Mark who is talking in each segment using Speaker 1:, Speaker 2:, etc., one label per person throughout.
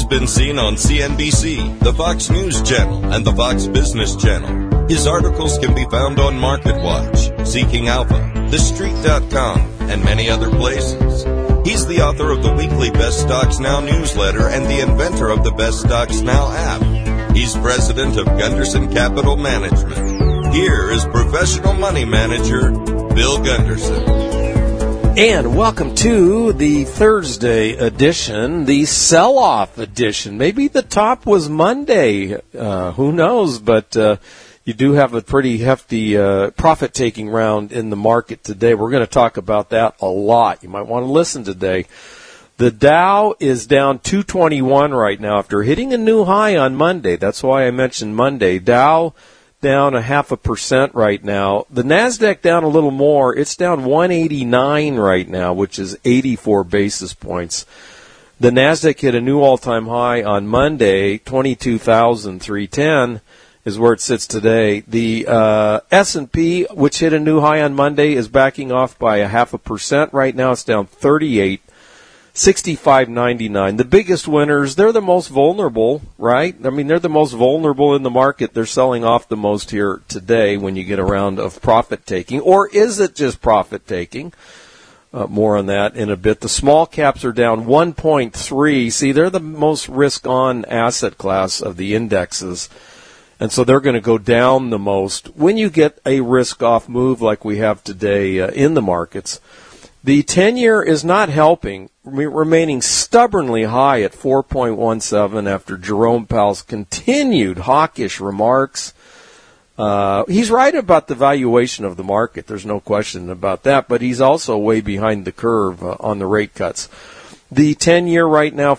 Speaker 1: been seen on CNBC, the Fox News Channel, and the Fox Business Channel. His articles can be found on MarketWatch, Seeking Alpha, TheStreet.com, and many other places. He's the author of the weekly Best Stocks Now newsletter and the inventor of the Best Stocks Now app. He's president of Gunderson Capital Management. Here is professional money manager, Bill Gunderson.
Speaker 2: And welcome to the Thursday edition, the sell-off edition. Maybe the top was Monday. Who knows? But you do have a pretty hefty profit-taking round in the market today. We're going to talk about that a lot. You might want to listen today. The Dow is down 221 right now after hitting a new high on Monday. That's why I mentioned Monday. Dow down 0.5% right now. The NASDAQ down a little more. It's down 189 right now, which is 84 basis points. The NASDAQ hit a new all-time high on Monday, 22,310 is where it sits today. The S&P, which hit a new high on Monday, is backing off by 0.5% right now. It's down 38. 65.99. The biggest winners, they're the most vulnerable, right? I mean, they're the most vulnerable in the market. They're selling off the most here today when you get a round of profit taking. Or is it just profit taking? More on that in a bit. The small caps are down 1.3. See, they're the most risk-on asset class of the indexes. And so they're going to go down the most when you get a risk-off move like we have today in the markets. The 10-year is not helping, remaining stubbornly high at 4.17 after Jerome Powell's continued hawkish remarks. He's right about the valuation of the market. There's no question about that, but he's also way behind the curve on the rate cuts. The 10-year right now,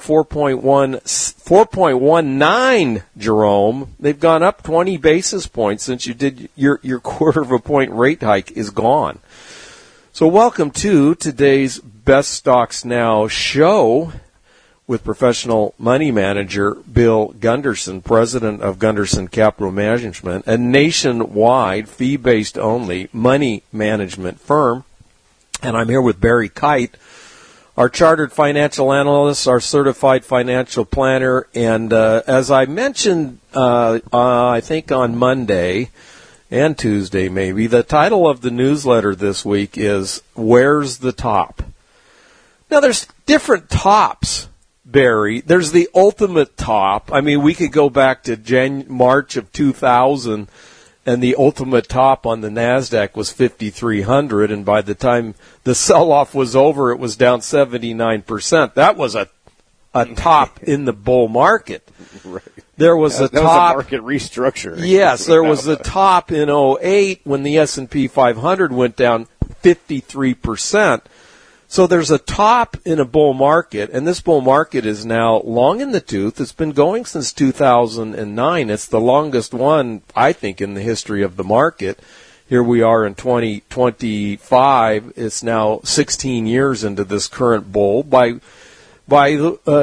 Speaker 2: 4.19, Jerome. They've gone up 20 basis points since you did your quarter of a point rate hike is gone. So welcome to today's Best Stocks Now show with professional money manager Bill Gunderson, president of Gunderson Capital Management, a nationwide fee-based only money management firm. And I'm here with Barry Kite, our chartered financial analyst, our certified financial planner. And as I mentioned, I think on Monday and Tuesday maybe, the title of the newsletter this week is Where's the Top? Now there's different tops, Barry. There's the ultimate top. I mean, we could go back to March of 2000 and the ultimate top on the NASDAQ was 5,300, and by the time the sell-off was over, it was down 79%. That was a top in the bull market.
Speaker 3: Right.
Speaker 2: There was a top.
Speaker 3: That was a market restructure.
Speaker 2: Yes, there was a top in 2008 when the S&P 500 went down 53%. So there's a top in a bull market, and this bull market is now long in the tooth. It's been going since 2009. It's the longest one, I think, in the history of the market. Here we are in 2025. It's now 16 years into this current bull. I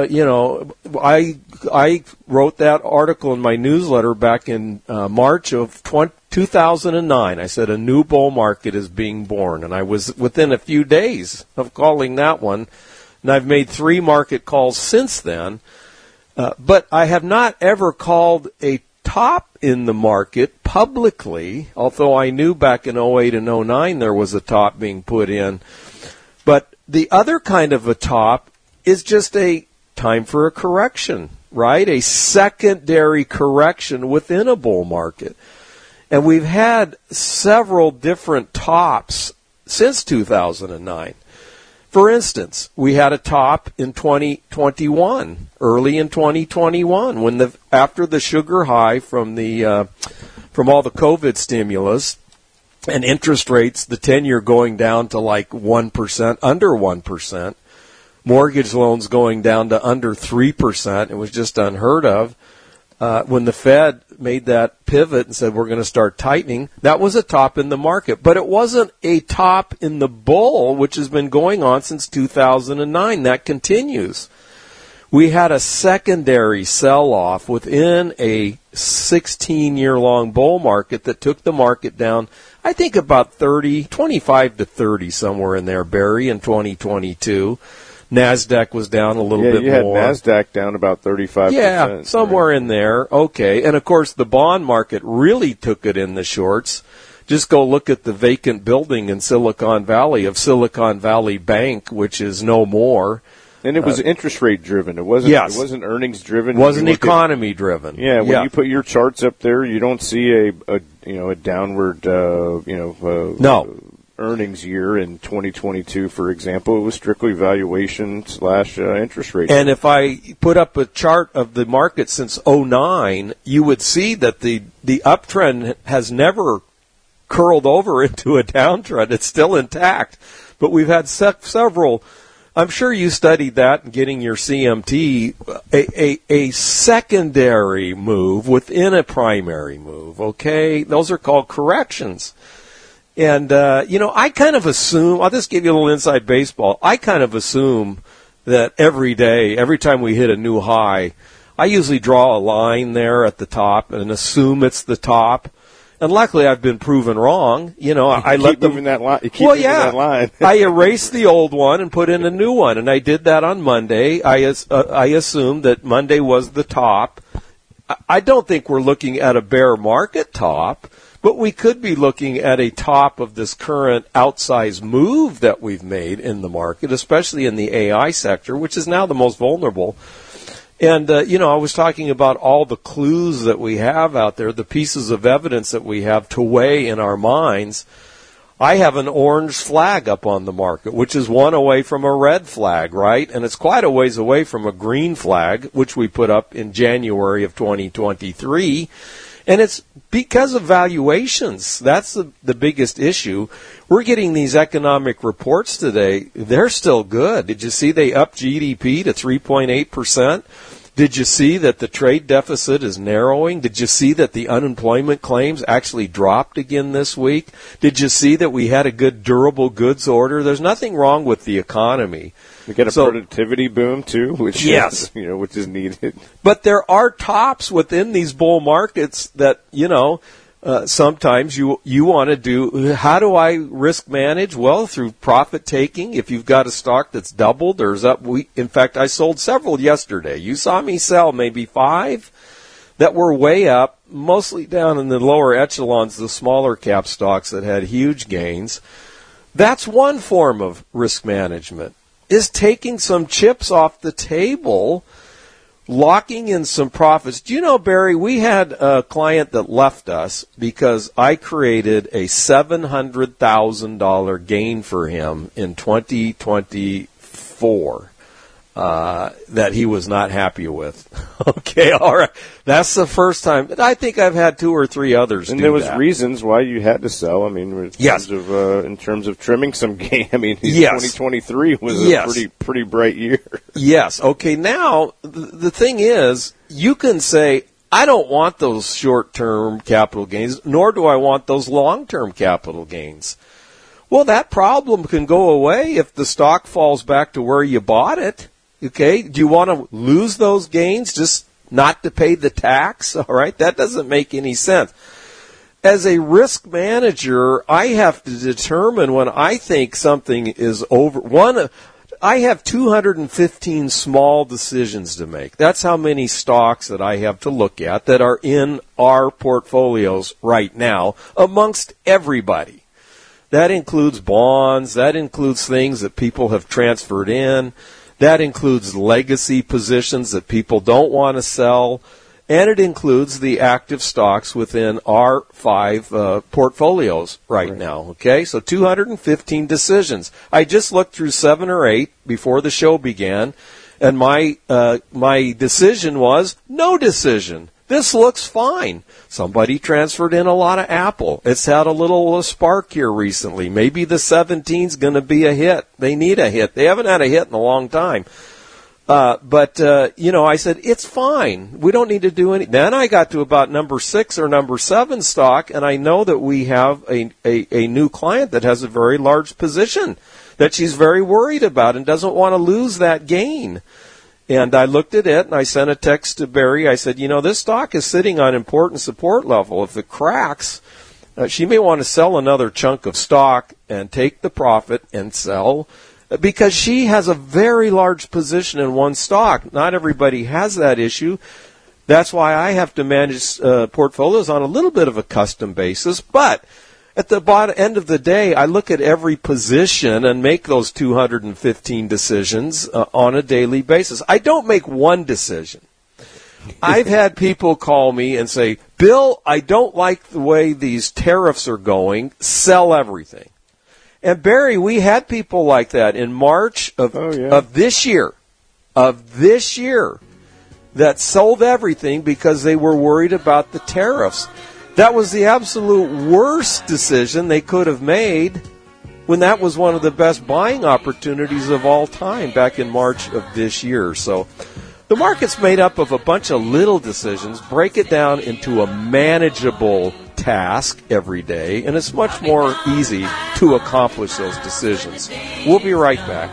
Speaker 2: wrote that article in my newsletter back in March of 2009. I said a new bull market is being born, and I was within a few days of calling that one, and I've made 3 market calls since then. But I have not ever called a top in the market publicly, although I knew back in 2008 and 2009 there was a top being put in. But the other kind of a top is just a time for a correction, right? A secondary correction within a bull market. And we've had several different tops since 2009. For instance, we had a top in 2021, early in 2021, when after the sugar high from all the COVID stimulus and interest rates, the 10-year going down to like 1%, under 1%. Mortgage loans going down to under 3%. It was just unheard of. When the Fed made that pivot and said we're going to start tightening, that was a top in the market. But it wasn't a top in the bull, which has been going on since 2009. That continues. We had a secondary sell-off within a 16-year-long bull market that took the market down, I think about 25 to 30, somewhere in there, Barry, in 2022. NASDAQ was down a little bit more.
Speaker 3: Yeah, you had NASDAQ down about 35%.
Speaker 2: Yeah, somewhere in there. Okay. And, of course, the bond market really took it in the shorts. Just go look at the vacant building in Silicon Valley of Silicon Valley Bank, which is no more.
Speaker 3: And it was interest rate driven. It wasn't.
Speaker 2: Yes.
Speaker 3: It wasn't earnings driven.
Speaker 2: It wasn't economy driven.
Speaker 3: Yeah. When you put your charts up there, you don't see a downward
Speaker 2: no
Speaker 3: earnings year in 2022, for example. It was strictly valuation / interest rate.
Speaker 2: And if I put up a chart of the market since 2009, you would see that the uptrend has never curled over into a downtrend. It's still intact. But we've had several. I'm sure you studied that in getting your CMT, a secondary move within a primary move, okay? Those are called corrections. And, I kind of assume, I'll just give you a little inside baseball, I kind of assume that every day, every time we hit a new high, I usually draw a line there at the top and assume it's the top. And luckily, I've been proven wrong. I let them.
Speaker 3: That line. You keep moving that line.
Speaker 2: I erased the old one and put in a new one, and I did that on Monday. I assumed that Monday was the top. I don't think we're looking at a bear market top, but we could be looking at a top of this current outsized move that we've made in the market, especially in the AI sector, which is now the most vulnerable. And, I was talking about all the clues that we have out there, the pieces of evidence that we have to weigh in our minds. I have an orange flag up on the market, which is one away from a red flag, right? And it's quite a ways away from a green flag, which we put up in January of 2023. And it's because of valuations. That's the biggest issue. We're getting these economic reports today. They're still good. Did you see they upped GDP to 3.8%? Did you see that the trade deficit is narrowing? Did you see that the unemployment claims actually dropped again this week? Did you see that we had a good durable goods order? There's nothing wrong with the economy.
Speaker 3: We get a productivity boom too, which is needed.
Speaker 2: But there are tops within these bull markets that sometimes you want to do. How do I risk manage? Well, through profit taking. If you've got a stock that's doubled or is up, in fact, I sold several yesterday. You saw me sell maybe 5 that were way up, mostly down in the lower echelons, the smaller cap stocks that had huge gains. That's one form of risk management, is taking some chips off the table, locking in some profits. Do you know, Barry, we had a client that left us because I created a $700,000 gain for him in 2024 that he was not happy with. Okay, all right. That's the first time. I think I've had 2 or 3 others
Speaker 3: and
Speaker 2: do
Speaker 3: there was
Speaker 2: that.
Speaker 3: Reasons why you had to sell. I mean, in terms of trimming some gain. I mean, 2023 was a pretty bright year.
Speaker 2: Yes. Okay, now, the thing is, you can say, I don't want those short-term capital gains, nor do I want those long-term capital gains. Well, that problem can go away if the stock falls back to where you bought it. Okay, do you want to lose those gains just not to pay the tax? All right, that doesn't make any sense. As a risk manager, I have to determine when I think something is over. I have 215 small decisions to make. That's how many stocks that I have to look at that are in our portfolios right now amongst everybody. That includes bonds. That includes things that people have transferred in. That includes legacy positions that people don't want to sell. And it includes the active stocks within our 5 portfolios right now. Okay, so 215 decisions. I just looked through 7 or 8 before the show began, and my decision was no decision. This looks fine. Somebody transferred in a lot of Apple. It's had a little spark here recently. Maybe the 17's going to be a hit. They need a hit. They haven't had a hit in a long time. But I said, it's fine. We don't need to do anything. Then I got to about number 6 or number 7 stock, and I know that we have a new client that has a very large position that she's very worried about and doesn't want to lose that gain. And I looked at it, and I sent a text to Barry. I said, this stock is sitting on important support level. If it cracks, she may want to sell another chunk of stock and take the profit and sell because she has a very large position in one stock. Not everybody has that issue. That's why I have to manage portfolios on a little bit of a custom basis. But at the end of the day, I look at every position and make those 215 decisions on a daily basis. I don't make one decision. I've had people call me and say, Bill, I don't like the way these tariffs are going. Sell everything. And Barry, we had people like that in March of this year, that sold everything because they were worried about the tariffs. That was the absolute worst decision they could have made when that was one of the best buying opportunities of all time back in March of this year. So the market's made up of a bunch of little decisions. Break it down into a manageable task every day, and it's much more easy to accomplish those decisions. We'll be right back.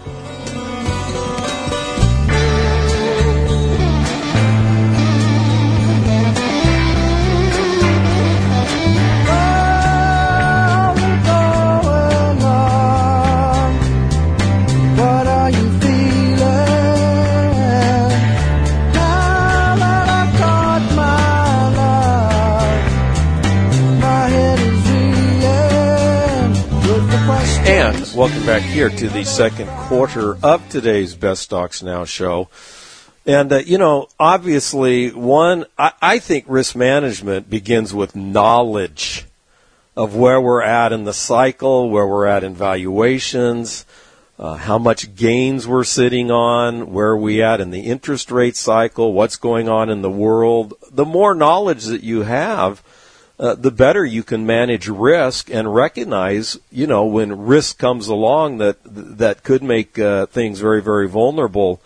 Speaker 2: Welcome back here to the second quarter of today's Best Stocks Now show. And, obviously, I think risk management begins with knowledge of where we're at in the cycle, where we're at in valuations, how much gains we're sitting on, where are we at in the interest rate cycle, what's going on in the world. The more knowledge that you have, the better you can manage risk and recognize, when risk comes along that could make things very, very vulnerable.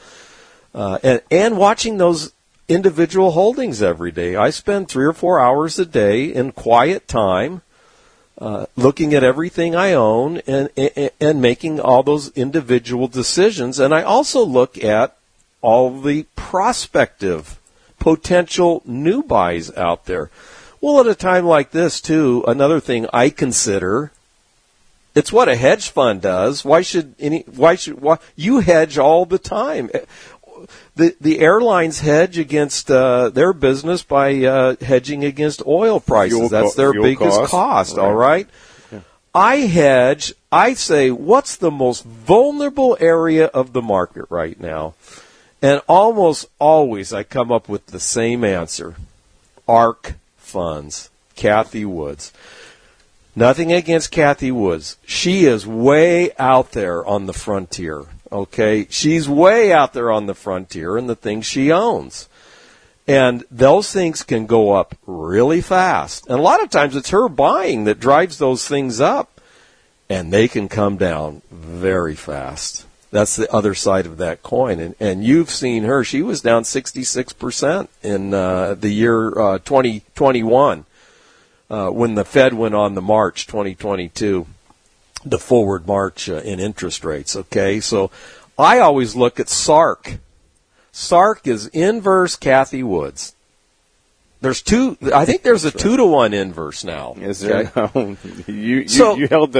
Speaker 2: And watching those individual holdings every day. I spend 3 or 4 hours a day in quiet time looking at everything I own and making all those individual decisions. And I also look at all the prospective potential new buys out there. Well, at a time like this, too, another thing I consider, it's what a hedge fund does. Why you hedge all the time? The airlines hedge against their business by hedging against oil prices. That's their biggest cost, all right? Yeah. I hedge, I say, what's the most vulnerable area of the market right now? And almost always I come up with the same answer. ARK funds. Cathie Woods. Nothing against Cathie Woods. She is way out there on the frontier. Okay? She's way out there on the frontier in the things she owns. And those things can go up really fast. And a lot of times it's her buying that drives those things up. And they can come down very fast. That's the other side of that coin. And you've seen her. She was down 66% in the year 2021 when the Fed went on the March 2022, the forward march in interest rates. Okay, so I always look at SARK. SARK is inverse Cathie Woods. There's two. I think there's a 2-to-1 inverse now.
Speaker 3: Is there? Okay? No. You held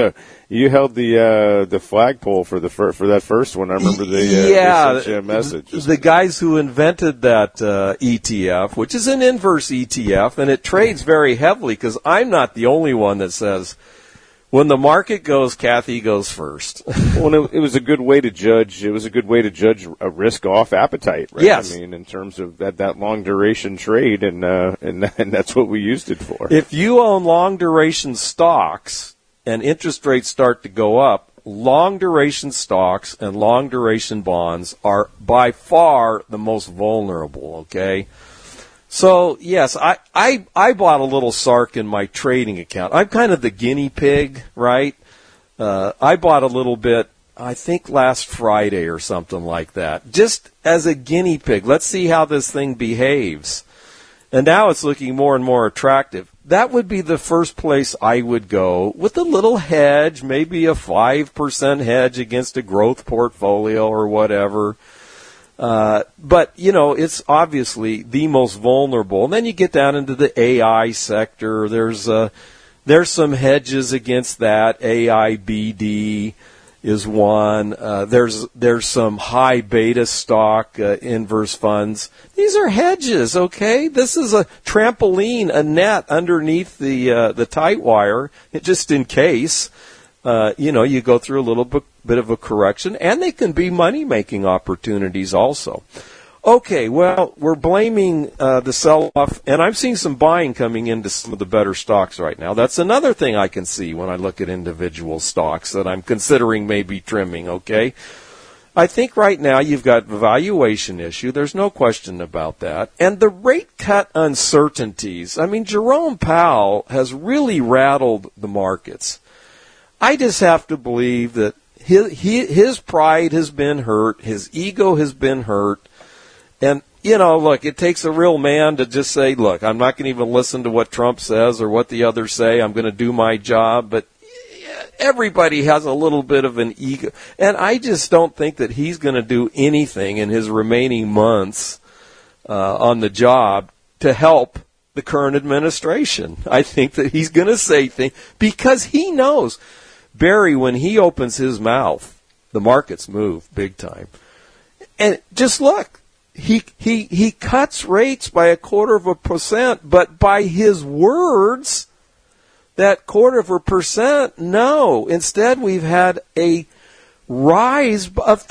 Speaker 3: the flagpole for that first one. I remember the message.
Speaker 2: The guys who invented that ETF, which is an inverse ETF, and it trades very heavily because I'm not the only one that says when the market goes, Cathie goes first.
Speaker 3: Well, it was a good way to judge. It was a good way to judge a risk-off appetite, right?
Speaker 2: Yes.
Speaker 3: I mean, in terms of that long-duration trade, and that's what we used it for.
Speaker 2: If you own long-duration stocks and interest rates start to go up, long-duration stocks and long-duration bonds are by far the most vulnerable, okay? So, yes, I bought a little SARK in my trading account. I'm kind of the guinea pig, right? I bought a little bit, I think last Friday or something like that, just as a guinea pig. Let's see how this thing behaves. And now it's looking more and more attractive. That would be the first place I would go with a little hedge, maybe a 5% hedge against a growth portfolio or whatever. But, it's obviously the most vulnerable. And then you get down into the AI sector. There's some hedges against that, AIBD. is one. There's some high beta stock inverse funds. These are hedges, okay? This is a trampoline, a net underneath the tight wire, just in case. You go through a little bit of a correction, and they can be money-making opportunities also. Okay, well, we're blaming the sell-off, and I'm seeing some buying coming into some of the better stocks right now. That's another thing I can see when I look at individual stocks that I'm considering maybe trimming, okay? I think right now you've got a valuation issue. There's no question about that. And the rate cut uncertainties. I mean, Jerome Powell has really rattled the markets. I just have to believe that his pride has been hurt, his ego has been hurt. And, look, it takes a real man to just say, look, I'm not going to even listen to what Trump says or what the others say. I'm going to do my job. But everybody has a little bit of an ego. And I just don't think that he's going to do anything in his remaining months on the job to help the current administration. I think that he's going to say things because he knows. Barry, when he opens his mouth, the markets move big time. And just look. He cuts rates by 0.25%, but by his words, that 0.25%, no. Instead, we've had a rise of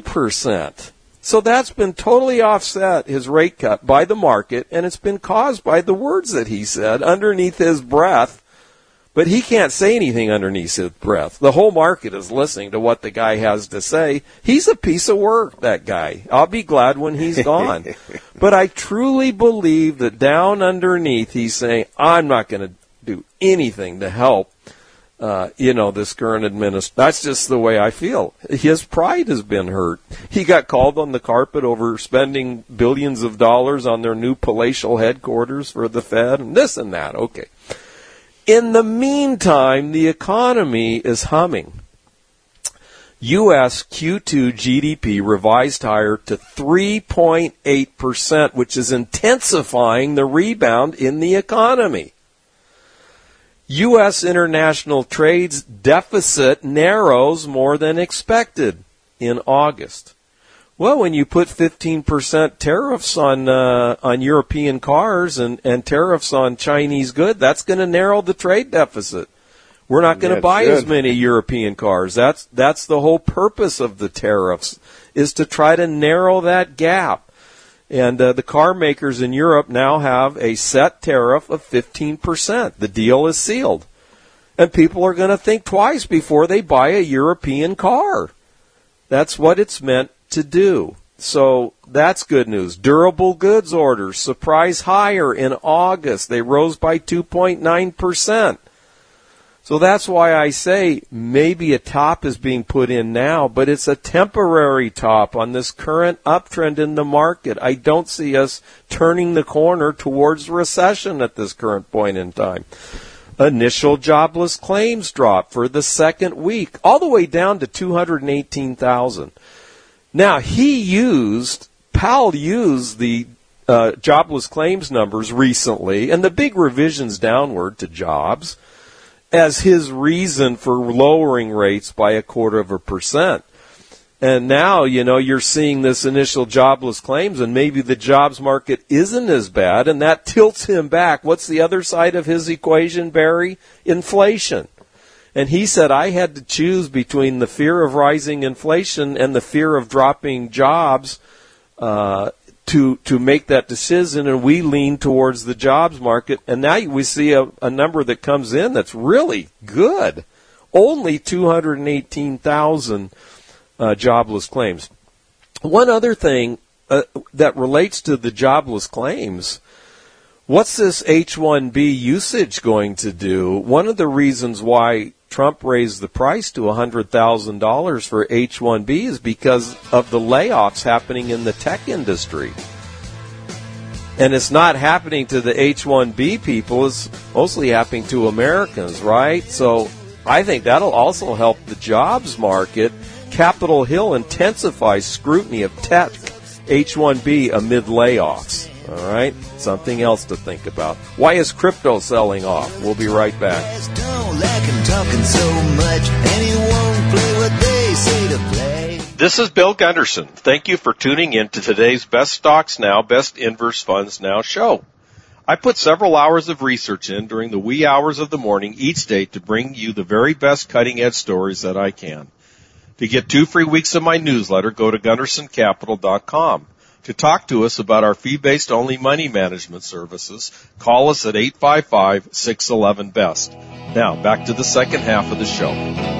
Speaker 2: 20%. So that's been totally offset, his rate cut, by the market, and it's been caused by the words that he said underneath his breath. But he can't say anything underneath his breath. The whole market is listening to what the guy has to say. He's a piece of work, that guy. I'll be glad when he's gone. But I truly believe that down underneath he's saying, I'm not going to do anything to help, this current administration. That's just the way I feel. His pride has been hurt. He got called on the carpet over spending billions of dollars on their new palatial headquarters for the Fed and this and that. Okay. In the meantime, the economy is humming. U.S. Q2 GDP revised higher to 3.8%, which is intensifying the rebound in the economy. U.S. international trade's deficit narrows more than expected in August. Well, when you put 15% tariffs on European cars and tariffs on Chinese goods, that's going to narrow the trade deficit. We're not going to buy as many European cars. That's the whole purpose of the tariffs, is to try to narrow that gap. And the car makers in Europe now have a set tariff of 15%. The deal is sealed. And people are going to think twice before they buy a European car. That's what it's meant to do. So that's good news. Durable goods orders surprise higher in August. They rose by 2.9%. So that's why I say maybe a top is being put in now, but it's a temporary top on this current uptrend in the market. I don't see us turning the corner towards recession at this current point in time. Initial jobless claims drop for the second week, all the way down to 218,000. Now, Powell used the jobless claims numbers recently and the big revisions downward to jobs as his reason for lowering rates by 0.25%. And now, you're seeing this initial jobless claims and maybe the jobs market isn't as bad and that tilts him back. What's the other side of his equation, Barry? Inflation. And he said, I had to choose between the fear of rising inflation and the fear of dropping jobs to make that decision, and we lean towards the jobs market. And now we see a number that comes in that's really good. Only 218,000 jobless claims. One other thing that relates to the jobless claims, what's this H-1B usage going to do? One of the reasons why Trump raised the price to $100,000 for H-1B is because of the layoffs happening in the tech industry. And it's not happening to the H-1B people. It's mostly happening to Americans, right? So I think that'll also help the jobs market. Capitol Hill intensifies scrutiny of tech H-1B amid layoffs. All right? Something else to think about. Why is crypto selling off? We'll be right back.
Speaker 4: Don't like him talking so much, and he won't play what they say to play?
Speaker 5: This is Bill Gunderson. Thank you for tuning in to today's Best Stocks Now, Best Inverse Funds Now show. I put several hours of research in during the wee hours of the morning each day to bring you the very best cutting-edge stories that I can. To get 2 free weeks of my newsletter, go to GundersonCapital.com. To talk to us about our fee-based only money management services, call us at 855-611-BEST. Now, back to the second half of the show.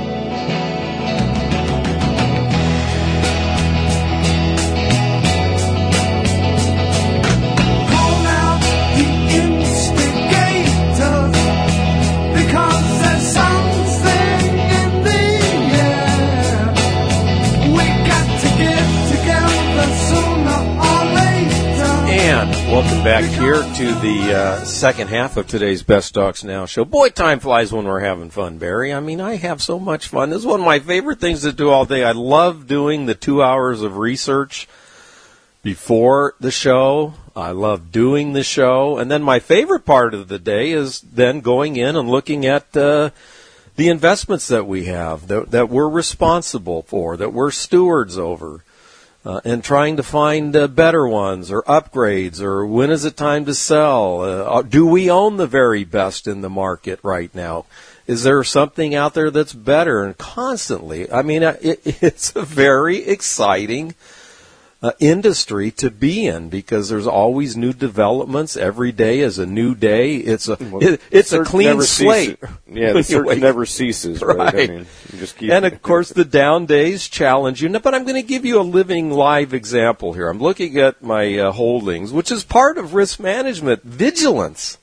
Speaker 2: Welcome back here to the second half of today's Best Stocks Now show. Boy, time flies when we're having fun, Barry. I mean, I have so much fun. This is one of my favorite things to do all day. I love doing the 2 hours of research before the show. I love doing the show. And then my favorite part of the day is then going in and looking at the investments that we have, that we're responsible for, that we're stewards over. And trying to find better ones or upgrades, or when is it time to sell? Do we own the very best in the market right now? Is there something out there that's better? And constantly, I mean, it's a very exciting industry to be in, because there's always new developments. Every day is a new day. It's a clean slate.
Speaker 3: Yeah, the search never ceases.
Speaker 2: Right.
Speaker 3: I mean, you just keep
Speaker 2: of course, the down days challenge you. But I'm going to give you a living, live example here. I'm looking at my holdings, which is part of risk management. Vigilance.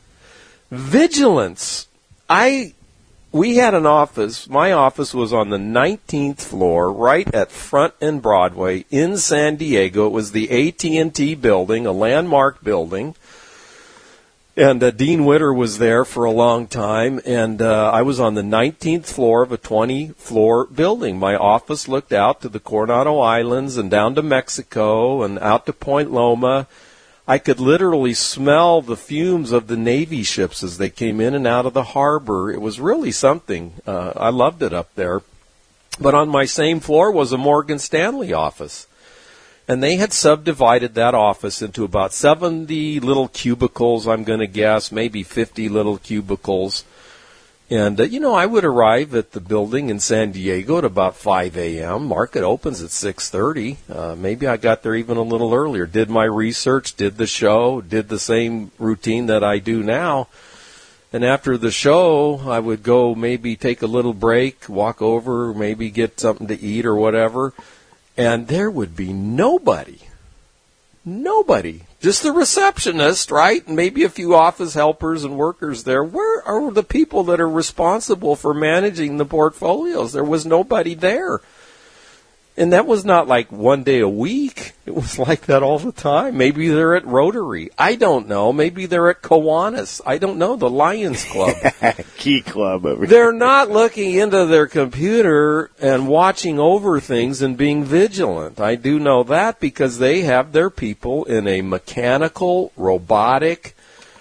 Speaker 2: We had an office. My office was on the 19th floor, right at Front and Broadway in San Diego. It was the AT&T building, a landmark building. And Dean Witter was there for a long time. And I was on the 19th floor of a 20-floor building. My office looked out to the Coronado Islands and down to Mexico and out to Point Loma. I could literally smell the fumes of the Navy ships as they came in and out of the harbor. It was really something. I loved it up there. But on my same floor was a Morgan Stanley office. And they had subdivided that office into about 70 little cubicles, I'm going to guess, maybe 50 little cubicles. And, I would arrive at the building in San Diego at about 5 a.m. Market opens at 6:30. Maybe I got there even a little earlier. Did my research, did the show, did the same routine that I do now. And after the show, I would go maybe take a little break, walk over, maybe get something to eat or whatever. And there would be nobody. Just the receptionist, right? And maybe a few office helpers and workers there. Where are the people that are responsible for managing the portfolios? There was nobody there. And that was not like one day a week. It was like that all the time. Maybe they're at Rotary. I don't know. Maybe they're at Kiwanis. I don't know. The Lions Club.
Speaker 3: Key Club over here.
Speaker 2: They're not looking into their computer and watching over things and being vigilant. I do know that because they have their people in a mechanical, robotic,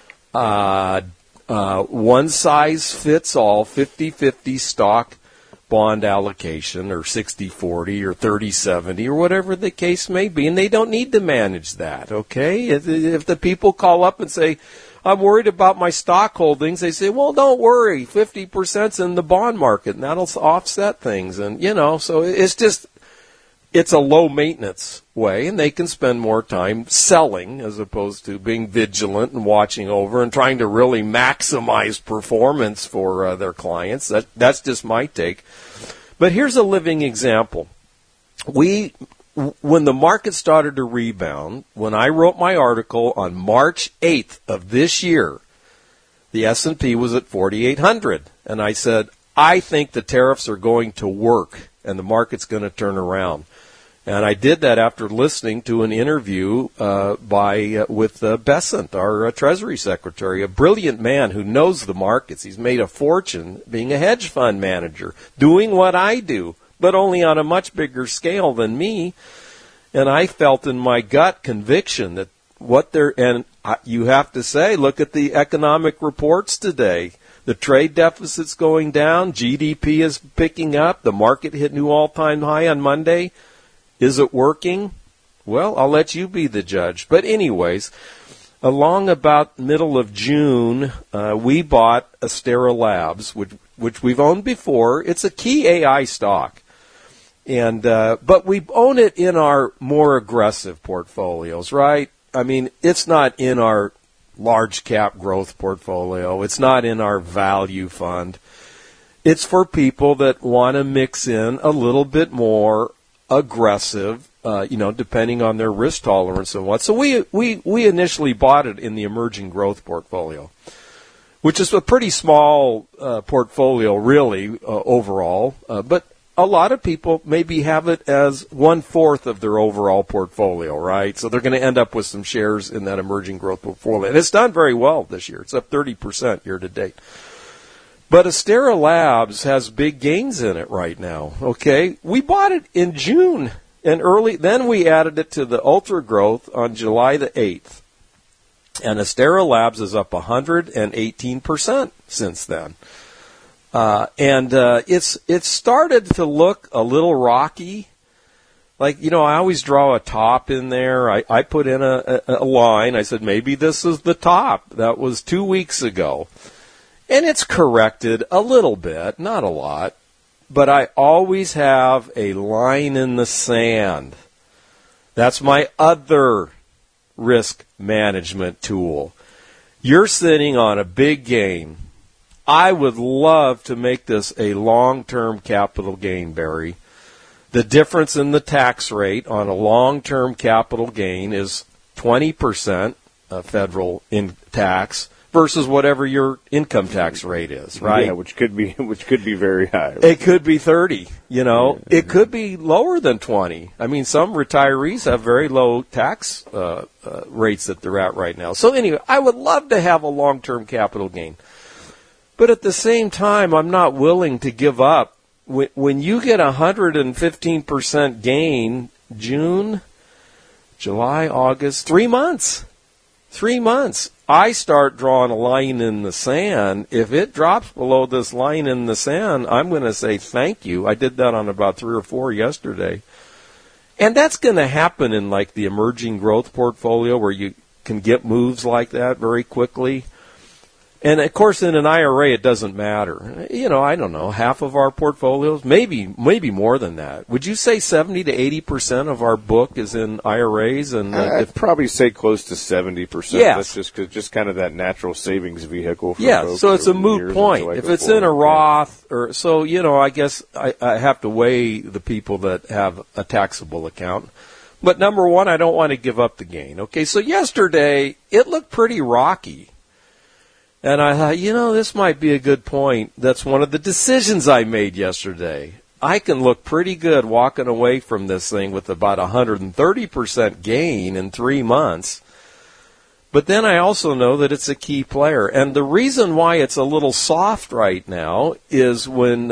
Speaker 2: one-size-fits-all, 50-50 stock bond allocation, or 60-40 or 30-70 or whatever the case may be, and they don't need to manage that, okay? If the people call up and say, I'm worried about my stock holdings, they say, well, don't worry, 50%'s in the bond market, and that'll offset things. And, so it's a low-maintenance way, and they can spend more time selling as opposed to being vigilant and watching over and trying to really maximize performance for their clients. That's just my take. But here's a living example. When the market started to rebound, when I wrote my article on March 8th of this year, the S&P was at 4,800. And I said, I think the tariffs are going to work and the market's going to turn around. And I did that after listening to an interview with Bessent, our Treasury Secretary, a brilliant man who knows the markets. He's made a fortune being a hedge fund manager, doing what I do, but only on a much bigger scale than me. And I felt in my gut conviction that you have to say, look at the economic reports today. The trade deficit's going down. GDP is picking up. The market hit new all-time high on Monday. Is it working? Well, I'll let you be the judge. But anyways, along about middle of June, we bought Astera Labs, which we've owned before. It's a key AI stock. And but we own it in our more aggressive portfolios, right? I mean, it's not in our large cap growth portfolio. It's not in our value fund. It's for people that want to mix in a little bit more aggressive, depending on their risk tolerance and what. So we initially bought it in the emerging growth portfolio, which is a pretty small portfolio, really, overall. But a lot of people maybe have it as 1/4 of their overall portfolio, right? So they're going to end up with some shares in that emerging growth portfolio. And it's done very well this year. It's up 30% year to date. But Astera Labs has big gains in it right now, okay? We bought it in June and then we added it to the Ultra Growth on July the 8th. And Astera Labs is up 118% since then. It's started to look a little rocky. Like, I always draw a top in there. I put in a line. I said, maybe this is the top. That was 2 weeks ago. And it's corrected a little bit, not a lot. But I always have a line in the sand. That's my other risk management tool. You're sitting on a big gain. I would love to make this a long-term capital gain, Barry. The difference in the tax rate on a long-term capital gain is 20% federal tax versus whatever your income tax rate is, right?
Speaker 3: Yeah, which could be very high.
Speaker 2: It could be 30, It could be lower than 20. I mean, some retirees have very low tax rates that they're at right now. So anyway, I would love to have a long-term capital gain. But at the same time, I'm not willing to give up. When you get 115% gain, June, July, August, 3 months. 3 months. I start drawing a line in the sand. If it drops below this line in the sand, I'm going to say thank you. I did that on about 3 or 4 yesterday. And that's going to happen in like the emerging growth portfolio where you can get moves like that very quickly. And, of course, in an IRA, it doesn't matter. I don't know, half of our portfolios, maybe more than that. Would you say 70 to 80% of our book is in IRAs? And
Speaker 3: I'd probably say close to 70%.
Speaker 2: Yes.
Speaker 3: That's just kind of that natural savings vehicle for folks.
Speaker 2: So it's a moot point. If it's in a Roth I guess I have to weigh the people that have a taxable account. But number one, I don't want to give up the gain. Okay, so yesterday, it looked pretty rocky. And I thought, this might be a good point. That's one of the decisions I made yesterday. I can look pretty good walking away from this thing with about 130% gain in 3 months. But then I also know that it's a key player. And the reason why it's a little soft right now is when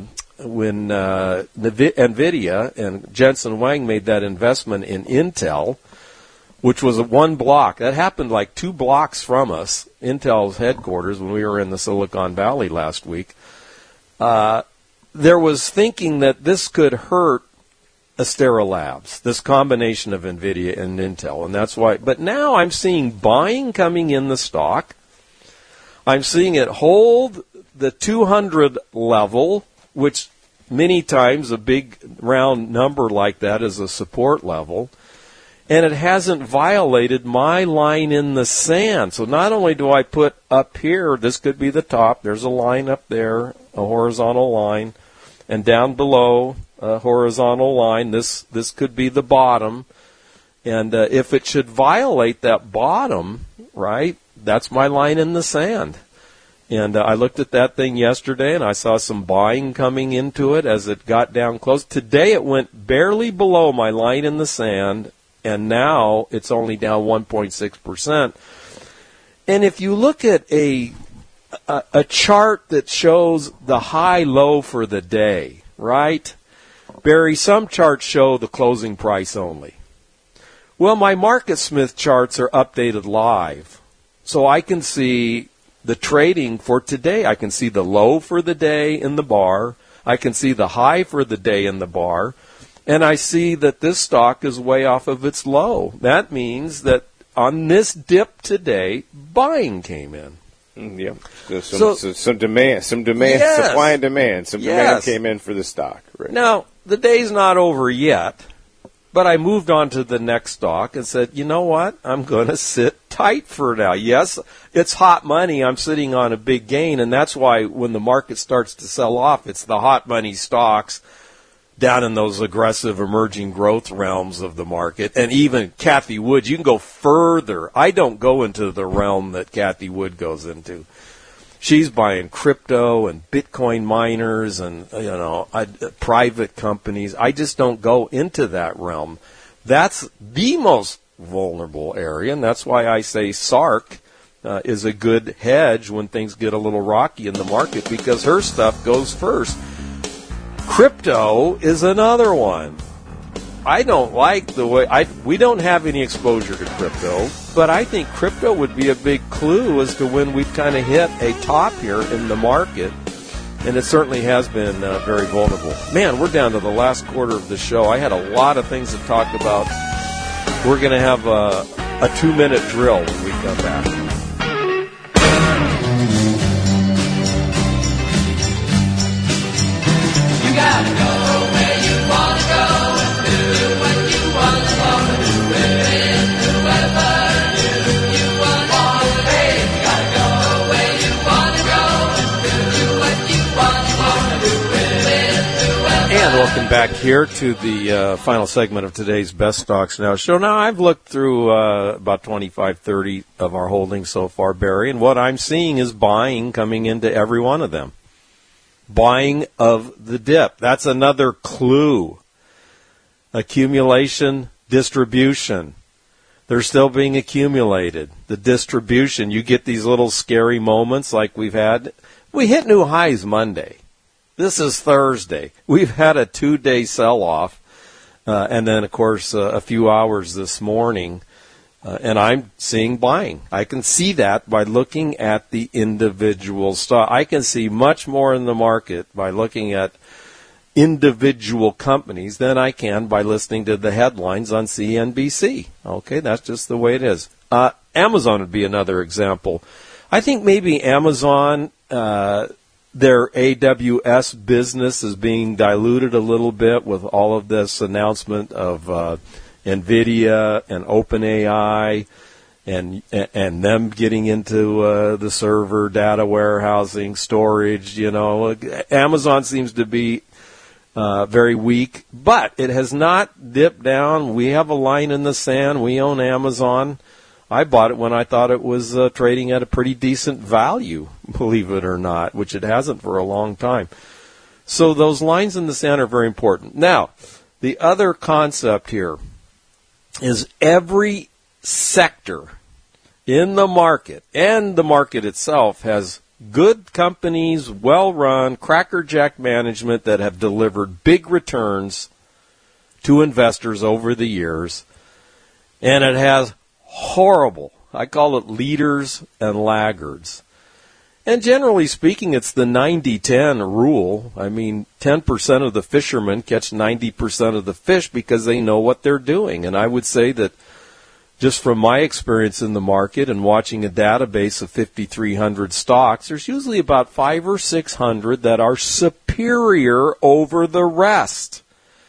Speaker 2: NVIDIA and Jensen Huang made that investment in Intel, which was one block. That happened like 2 blocks from us, Intel's headquarters, when we were in the Silicon Valley last week. There was thinking that this could hurt Astera Labs, this combination of NVIDIA and Intel, and that's why. But now I'm seeing buying coming in the stock. I'm seeing it hold the 200 level, which many times a big round number like that is a support level. And it hasn't violated my line in the sand. So not only do I put up here, this could be the top, there's a line up there, a horizontal line, and down below, a horizontal line, this could be the bottom. And if it should violate that bottom, right, that's my line in the sand. And I looked at that thing yesterday, and I saw some buying coming into it as it got down close. Today it went barely below my line in the sand, and now it's only down 1.6%. And if you look at a chart that shows the high-low for the day, right? Barry, some charts show the closing price only. Well, my MarketSmith charts are updated live. So I can see the trading for today. I can see the low for the day in the bar. I can see the high for the day in the bar. And I see that this stock is way off of its low. That means that on this dip today, buying came in.
Speaker 3: Yeah. Some demand, yes. Supply and demand. Some demand came in for the stock. Right.
Speaker 2: Now, the day's not over yet, but I moved on to the next stock and said, you know what? I'm going to sit tight for now. Yes, it's hot money. I'm sitting on a big gain, and that's why when the market starts to sell off, it's the hot money stocks down in those aggressive emerging growth realms of the market. And even Cathie Wood, you can go further. I don't go into the realm that Cathie Wood goes into. She's buying crypto and Bitcoin miners and, private companies. I just don't go into that realm. That's the most vulnerable area, and that's why I say SARK is a good hedge when things get a little rocky in the market, because her stuff goes first. Crypto is another one. I don't like the way we don't have any exposure to crypto, but I think crypto would be a big clue as to when we've kind of hit a top here in the market, and it certainly has been very vulnerable. Man, we're down to the last quarter of the show. I had a lot of things to talk about. We're going to have a 2-minute drill when we come back.
Speaker 4: You gotta go where you wanna go and do what you wanna do with whoever you wanna be. You gotta go where you wanna go and do what you wanna do with whoever.
Speaker 2: And welcome back here to the final segment of today's Best Stocks Now show. Now, I've looked through about 25, 30 of our holdings so far, Barry, and what I'm seeing is buying coming into every one of them. Buying of the dip. That's another clue. Accumulation, distribution. They're still being accumulated. The distribution, you get these little scary moments like we've had. We hit new highs Monday. This is Thursday. We've had a 2-day sell-off, and then, of course, a few hours this morning. And I'm seeing buying. I can see that by looking at the individual stock. I can see much more in the market by looking at individual companies than I can by listening to the headlines on CNBC. Okay, that's just the way it is. Amazon would be another example. I think maybe Amazon, their AWS business is being diluted a little bit with all of this announcement of NVIDIA and OpenAI and them getting into the server, data warehousing, storage. Amazon seems to be very weak, but it has not dipped down. We have a line in the sand. We own Amazon. I bought it when I thought it was trading at a pretty decent value, believe it or not, which it hasn't for a long time. So those lines in the sand are very important. Now, the other concept here is every sector in the market, and the market itself, has good companies, well-run, crackerjack management that have delivered big returns to investors over the years, and it has horrible, I call it leaders and laggards. And generally speaking, it's the 90-10 rule. I mean, 10% of the fishermen catch 90% of the fish because they know what they're doing. And I would say that just from my experience in the market and watching a database of 5,300 stocks, there's usually about 500 or 600 that are superior over the rest.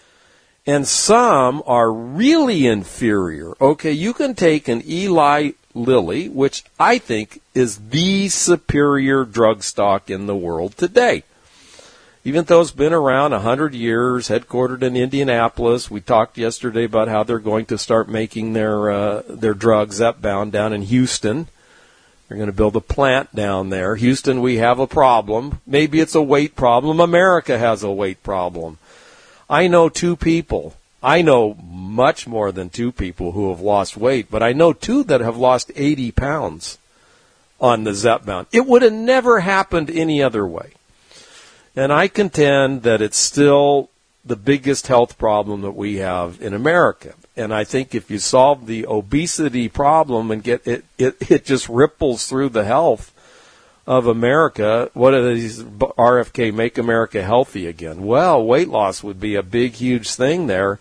Speaker 2: And some are really inferior. Okay, you can take an Eli Lilly, which I think is the superior drug stock in the world today. Even though it's been around 100 years, headquartered in Indianapolis, we talked yesterday about how they're going to start making their drugs Zepbound down in Houston. They're going to build a plant down there. Houston, we have a problem. Maybe it's a weight problem. America has a weight problem. I know 2 people. I know much more than 2 people who have lost weight, but I know 2 that have lost 80 pounds on the Zepbound. It would have never happened any other way. And I contend that it's still the biggest health problem that we have in America. And I think if you solve the obesity problem and get it just ripples through the health of America. What are these RFK, Make America Healthy Again? Well, weight loss would be a big, huge thing there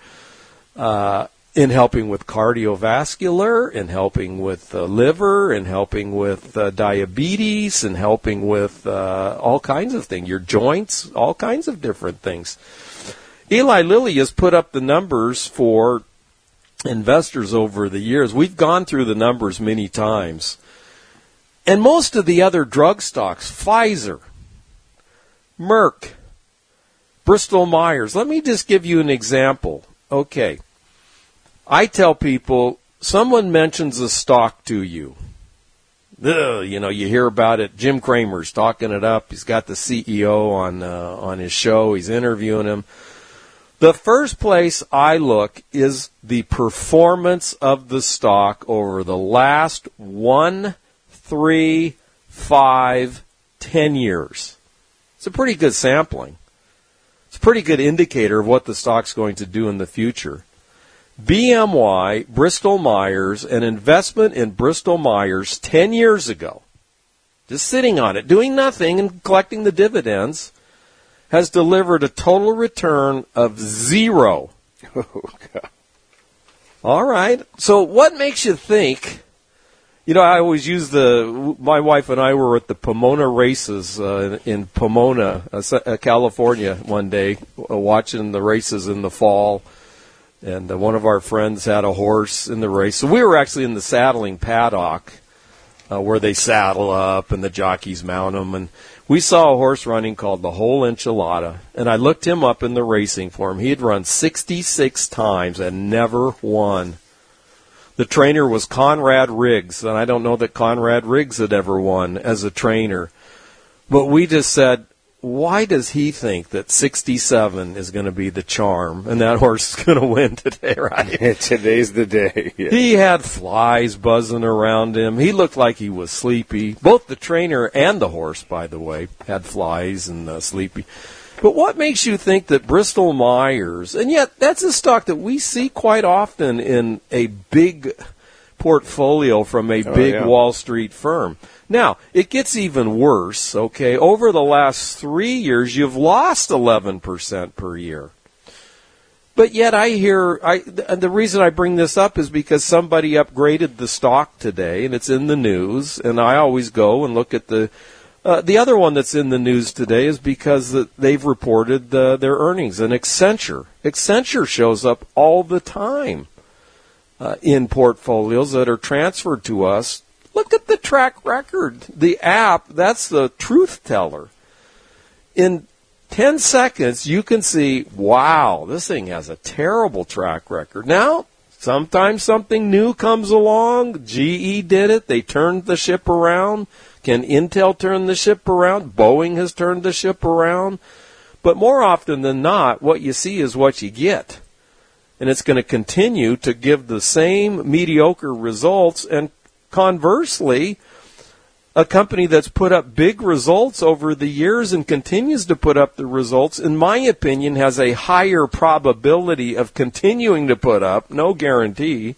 Speaker 2: in helping with cardiovascular, in helping with liver, in helping with diabetes, and helping with all kinds of things, your joints, all kinds of different things. Eli Lilly has put up the numbers for investors over the years. We've gone through the numbers many times. And most of the other drug stocks, Pfizer, Merck, Bristol Myers. Let me just give you an example. Okay. I tell people, someone mentions a stock to you. You hear about it. Jim Cramer's talking it up. He's got the CEO on his show. He's interviewing him. The first place I look is the performance of the stock over the last 1, 3, 5, 10 years. It's a pretty good sampling. It's a pretty good indicator of what the stock's going to do in the future. BMY, Bristol Myers, an investment in Bristol Myers 10 years ago, just sitting on it, doing nothing and collecting the dividends, has delivered a total return of 0.
Speaker 3: Oh, God.
Speaker 2: All right. So what makes you think, I always use my wife and I were at the Pomona races in Pomona, California one day, watching the races in the fall. And one of our friends had a horse in the race. So we were actually in the saddling paddock where they saddle up and the jockeys mount them. And we saw a horse running called the Whole Enchilada. And I looked him up in the racing form. He had run 66 times and never won. The trainer was Conrad Riggs. And I don't know that Conrad Riggs had ever won as a trainer. But we just said, why does he think that 67 is going to be the charm and that horse is going to win today, right?
Speaker 3: Today's the day. Yeah.
Speaker 2: He had flies buzzing around him. He looked like he was sleepy. Both the trainer and the horse, by the way, had flies and sleepy. But what makes you think that Bristol Myers, and yet that's a stock that we see quite often in a big portfolio from a big Wall Street firm. Now, it gets even worse, okay? Over the last 3 years, you've lost 11% per year. But yet the reason I bring this up is because somebody upgraded the stock today, and it's in the news, and I always go and look at the other one that's in the news today is because they've reported their earnings. And Accenture shows up all the time in portfolios that are transferred to us. Look at the track record. The app, that's the truth teller. In 10 seconds, you can see, wow, this thing has a terrible track record. Now, sometimes something new comes along. GE did it. They turned the ship around. Can Intel turn the ship around? Boeing has turned the ship around. But more often than not, what you see is what you get. And it's going to continue to give the same mediocre results. And conversely, a company that's put up big results over the years and continues to put up the results, in my opinion, has a higher probability of continuing to put up, no guarantee,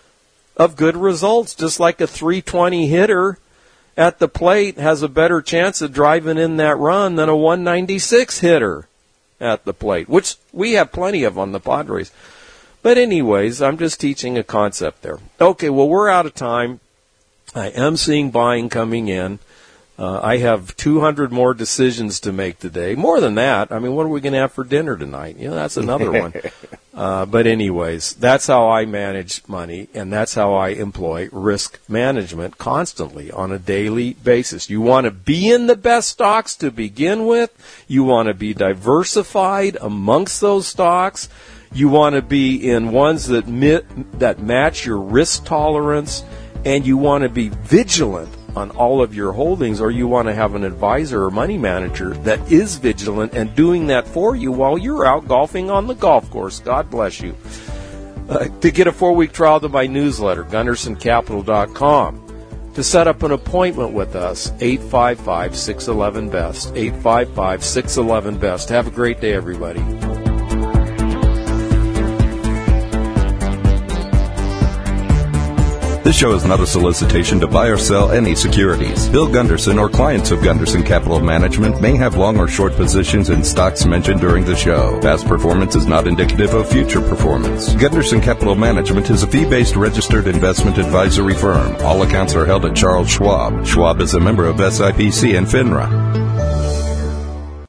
Speaker 2: of good results. Just like a 320 hitter at the plate has a better chance of driving in that run than a 196 hitter at the plate, which we have plenty of on the Padres. But anyways, I'm just teaching a concept there. Okay, well, we're out of time. I am seeing buying coming in. I have 200 more decisions to make today. More than that. I mean, what are we going to have for dinner tonight? That's another one. But anyways, that's how I manage money, and that's how I employ risk management constantly on a daily basis. You want to be in the best stocks to begin with. You want to be diversified amongst those stocks. You want to be in ones that match your risk tolerance. And you want to be vigilant on all of your holdings, or you want to have an advisor or money manager that is vigilant and doing that for you while you're out golfing on the golf course. God bless you. To get a 4-week trial to my newsletter, GundersonCapital.com. To set up an appointment with us, 855-611-BEST, 855-611-BEST. Have a great day, everybody.
Speaker 1: This show is not a solicitation to buy or sell any securities. Bill Gunderson or clients of Gunderson Capital Management may have long or short positions in stocks mentioned during the show. Past performance is not indicative of future performance. Gunderson Capital Management is a fee-based registered investment advisory firm. All accounts are held at Charles Schwab. Schwab is a member of SIPC and FINRA.